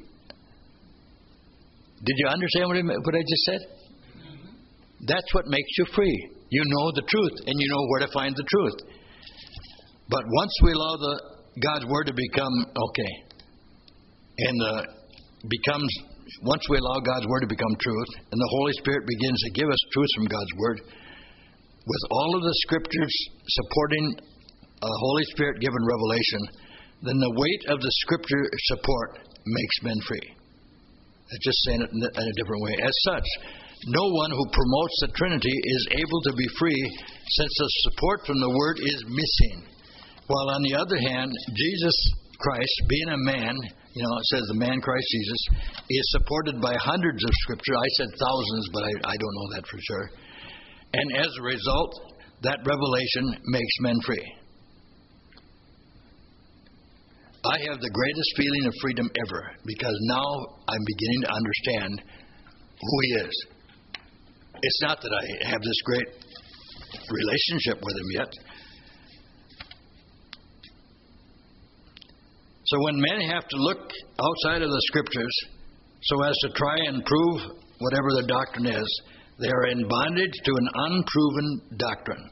Did you understand what I, what I just said? That's what makes you free. You know the truth, and you know where to find the truth. But once we allow the God's Word to become, okay, and uh, becomes, once we allow God's Word to become truth, and the Holy Spirit begins to give us truth from God's Word, with all of the Scriptures supporting a Holy Spirit-given revelation, then the weight of the Scripture support makes men free. Just saying it in a different way. As such, no one who promotes the Trinity is able to be free, since the support from the Word is missing. While on the other hand, Jesus Christ, being a man, you know, it says the man Christ Jesus, is supported by hundreds of Scripture. I said thousands, but I, I don't know that for sure. And as a result, that revelation makes men free. I have the greatest feeling of freedom ever, because now I'm beginning to understand who He is. It's not that I have this great relationship with Him yet. So when men have to look outside of the Scriptures so as to try and prove whatever their doctrine is, they are in bondage to an unproven doctrine.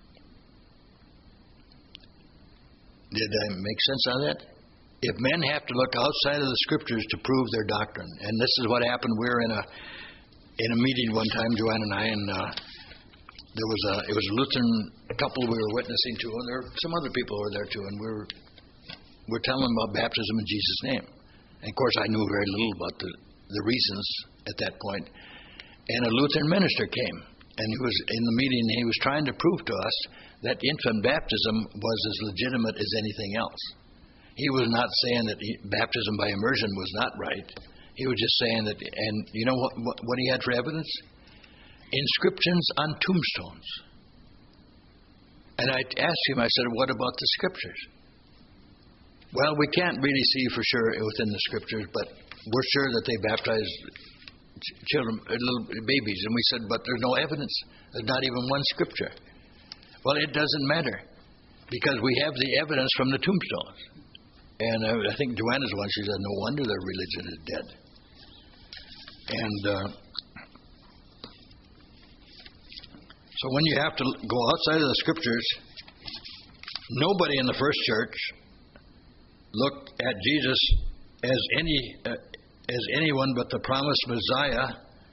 Did I make sense of that? If men have to look outside of the Scriptures to prove their doctrine, and this is what happened. We were in a in a meeting one time, Joanne and I, and uh, there was a it was a Lutheran couple we were witnessing to, and there were some other people who were there too, and we were we were telling them about baptism in Jesus' name. And of course, I knew very little about the the reasons at that point. And a Lutheran minister came, and he was in the meeting, and he was trying to prove to us that infant baptism was as legitimate as anything else. He was not saying that he, baptism by immersion was not right. He was just saying that, and you know what, what, what he had for evidence? Inscriptions on tombstones. And I asked him, I said, what about the Scriptures? Well, we can't really see for sure within the Scriptures, but we're sure that they baptized children, little babies. And we said, but there's no evidence. There's not even one Scripture. Well, it doesn't matter, because we have the evidence from the tombstones. And uh, I think Joanna's one, she said, no wonder their religion is dead. And uh, so when you have to go outside of the Scriptures, nobody in the first church looked at Jesus as any uh, as anyone but the promised Messiah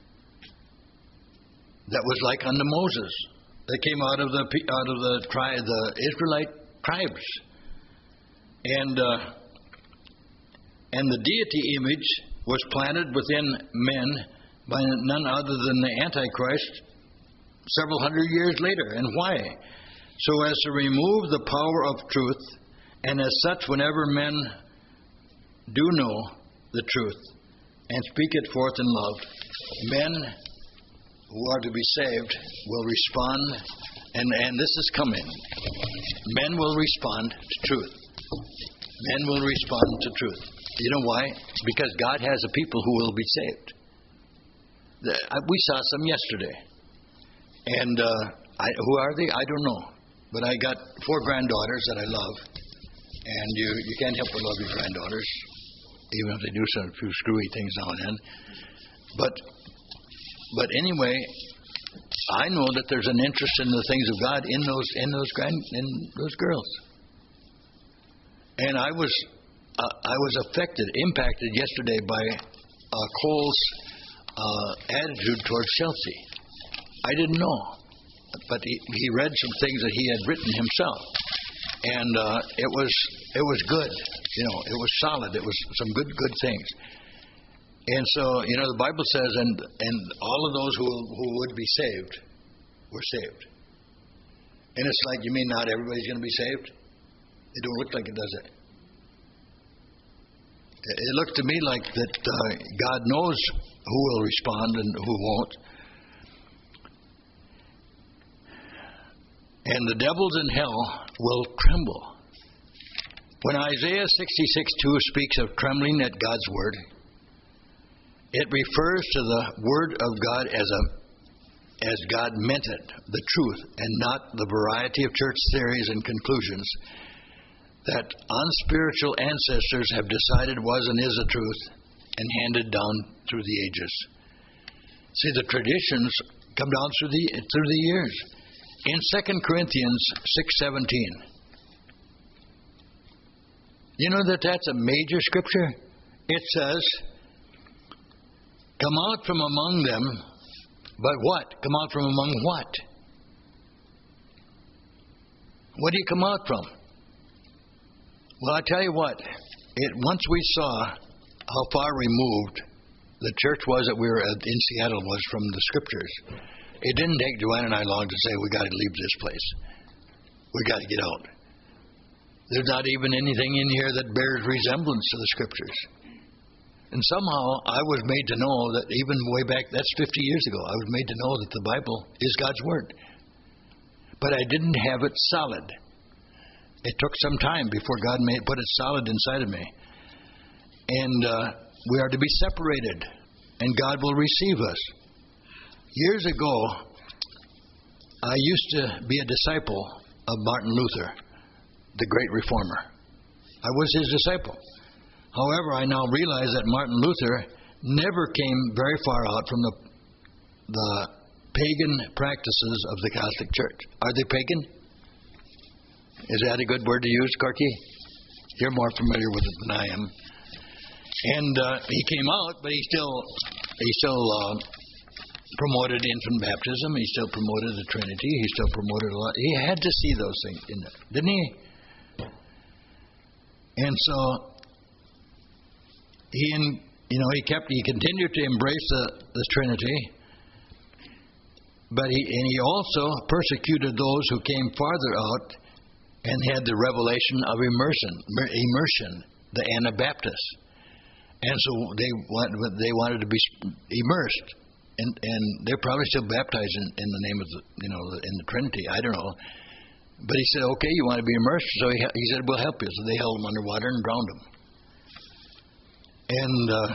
that was like unto Moses. They came out of the out of the tri- the Israelite tribes. And uh, and the deity image was planted within men by none other than the Antichrist several hundred years later. And why? So as to remove the power of truth, and as such, whenever men do know the truth and speak it forth in love, men who are to be saved will respond, and, and this is coming. Men will respond to truth. Men will respond to truth. You know why? Because God has a people who will be saved. The, I, we saw some yesterday. And uh, I, who are they? I don't know. But I got four granddaughters that I love. And you, you can't help but love your granddaughters, even if they do some few screwy things now and then. But, but anyway, I know that there's an interest in the things of God in those in those grand in those girls. And I was uh, I was affected, impacted yesterday by uh, Cole's uh, attitude towards Chelsea. I didn't know, but he, he read some things that he had written himself, and uh, it was it was good. You know, it was solid. It was some good good things. And so, you know, the Bible says, and and all of those who who would be saved were saved. And it's like, you mean not everybody's going to be saved? It don't look like it, does it? It looked to me like that uh, God knows who will respond and who won't. And the devils in hell will tremble. When Isaiah sixty-six two speaks of trembling at God's word, it refers to the word of God as a as God meant it, the truth, and not the variety of church theories and conclusions that unspiritual ancestors have decided was and is the truth and handed down through the ages. See, the traditions come down through the through the years. In Second Corinthians six seventeen, you know that that's a major scripture? It says, come out from among them, but what? Come out from among what? What do you come out from? Well, I tell you what, it once we saw how far removed the church was that we were at, in Seattle was from the Scriptures. It didn't take Joanne and I long to say, we got to leave this place. We got to get out. There's not even anything in here that bears resemblance to the Scriptures. And somehow I was made to know that even way back, that's fifty years ago, I was made to know that the Bible is God's Word. But I didn't have it solid. It took some time before God made put it solid inside of me. And uh, we are to be separated, and God will receive us. Years ago, I used to be a disciple of Martin Luther, the great reformer. I was his disciple. However, I now realize that Martin Luther never came very far out from the the pagan practices of the Catholic Church. Are they pagan? Is that a good word to use, Corky? You're more familiar with it than I am. And uh, he came out, but he still he still uh, promoted infant baptism. He still promoted the Trinity. He still promoted a lot. He had to see those things in there, didn't he? And so he, in, you know, he kept he continued to embrace the, the Trinity, but he and he also persecuted those who came farther out and had the revelation of immersion, immersion, the Anabaptists. And so they want, they wanted to be immersed, and and they're probably still baptized in, in the name of the, you know, in the Trinity. I don't know, but he said, "Okay, you want to be immersed?" So he he said, "We'll help you." So they held him underwater and drowned him. And uh,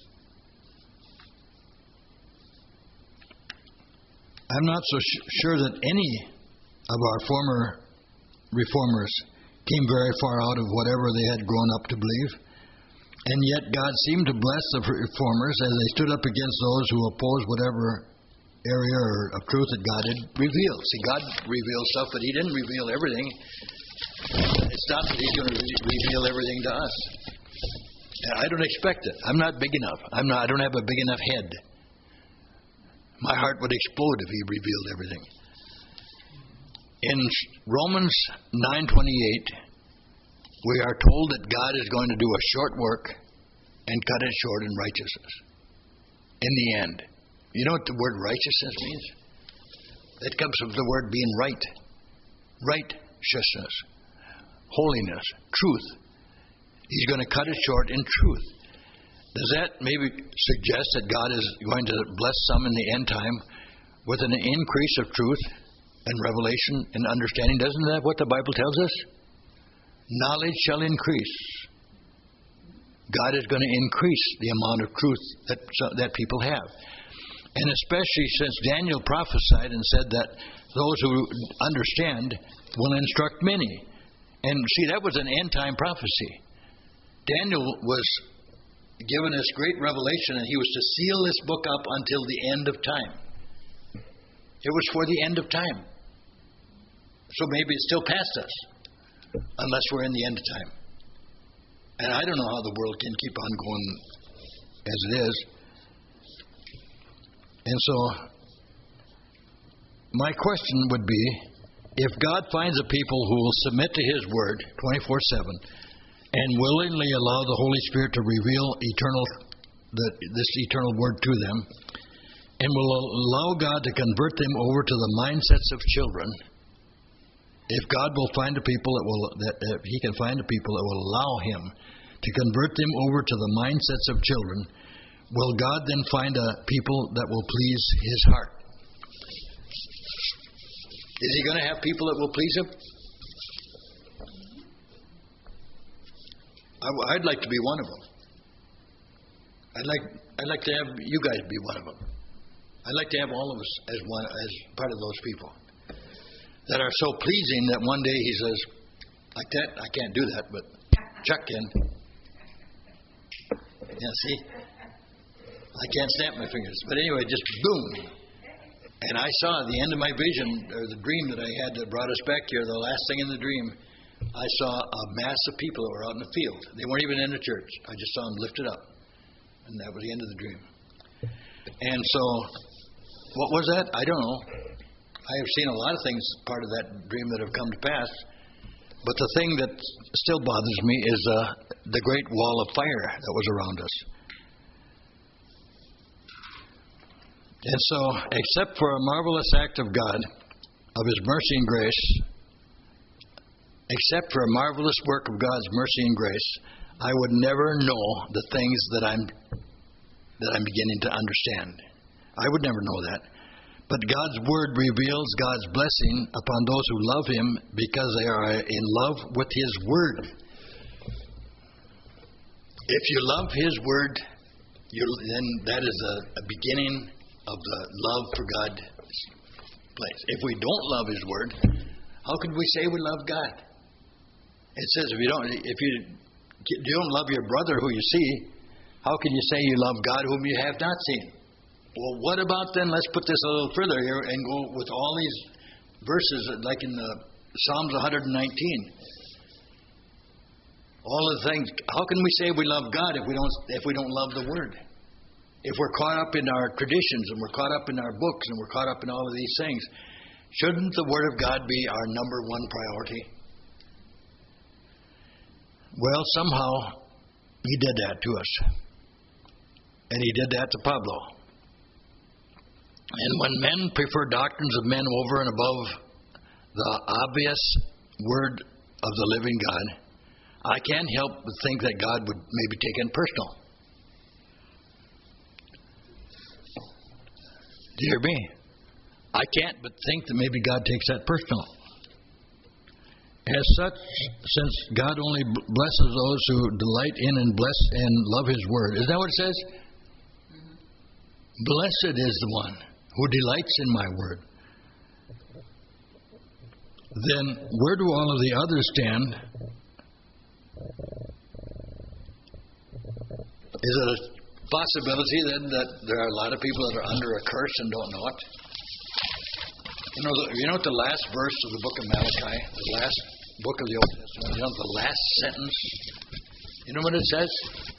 I'm not so sh- sure that any of our former reformers came very far out of whatever they had grown up to believe. And yet God seemed to bless the reformers as they stood up against those who opposed whatever area or of truth that God had revealed. See, God revealed stuff, but He didn't reveal everything. It's not that He's going to re- reveal everything to us. I don't expect it. I'm not big enough. I'm not. I don't have a big enough head. My heart would explode if He revealed everything. In Romans nine twenty-eight, we are told that God is going to do a short work and cut it short in righteousness. In the end. You know what the word righteousness means? It comes from the word being right. Righteousness. Holiness. Truth. He's going to cut it short in truth. Does that maybe suggest that God is going to bless some in the end time with an increase of truth and revelation and understanding? Doesn't that what the Bible tells us? Knowledge shall increase. God is going to increase the amount of truth that that people have. And especially since Daniel prophesied and said that those who understand will instruct many. And see, that was an end-time prophecy. Daniel was given this great revelation, and he was to seal this book up until the end of time. It was for the end of time. So maybe it's still past us, unless we're in the end of time. And I don't know how the world can keep on going as it is. And so, my question would be, if God finds a people who will submit to His Word twenty-four seven and willingly allow the Holy Spirit to reveal eternal, the, this eternal Word to them, and will allow God to convert them over to the mindsets of children, if God will find a people that will, that if He can find a people that will allow Him to convert them over to the mindsets of children, will God then find a people that will please His heart? Is He going to have people that will please Him? I, I'd like to be one of them. I'd like I'd like to have you guys be one of them. I'd like to have all of us as one as part of those people that are so pleasing that one day He says, like that, I can't do that, but Chuck can. Yeah, see? I can't snap my fingers. But anyway, just boom. And I saw the end of my vision, or the dream that I had that brought us back here, the last thing in the dream, I saw a mass of people that were out in the field. They weren't even in the church. I just saw them lifted up. And that was the end of the dream. And so, what was that? I don't know. I have seen a lot of things, part of that dream, that have come to pass. But the thing that still bothers me is uh, the great wall of fire that was around us. And so, except for a marvelous act of God, of His mercy and grace, except for a marvelous work of God's mercy and grace, I would never know the things that I'm that I'm beginning to understand. I would never know that. But God's Word reveals God's blessing upon those who love Him because they are in love with His Word. If you love His Word, you, then that is a, a beginning of the love for God place. If we don't love His Word, how could we say we love God? It says if you don't, if you, you don't love your brother who you see, how can you say you love God whom you have not seen? Well, what about then? Let's put this a little further here and go with all these verses, like in the Psalms one nineteen. All of the things. How can we say we love God if we don't if we don't love the Word? If we're caught up in our traditions and we're caught up in our books and we're caught up in all of these things, shouldn't the Word of God be our number one priority? Well, somehow He did that to us. And He did that to Pablo. And when men prefer doctrines of men over and above the obvious Word of the living God, I can't help but think that God would maybe take it personal. Do you hear me? I can't but think that maybe God takes that personal. As such, since God only blesses those who delight in and bless and love His Word. Isn't that what it says? Mm-hmm. Blessed is the one who delights in my Word. Then where do all of the others stand? Is it a possibility then that there are a lot of people that are under a curse and don't know it? You know, the, you know what the last verse of the book of Malachi, the last book of the Old Testament, you know, the last sentence, you know what it says?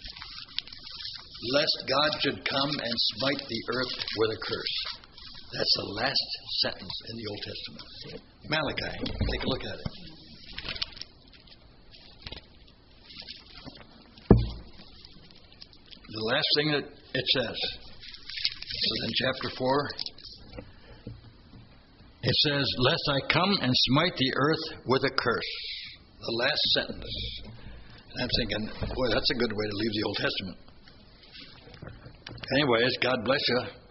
Lest God should come and smite the earth with a curse. That's the last sentence in the Old Testament. Malachi, take a look at it. The last thing that it says is in chapter four. It says, lest I come and smite the earth with a curse. The last sentence. And I'm thinking, boy, that's a good way to leave the Old Testament. Anyways, God bless you.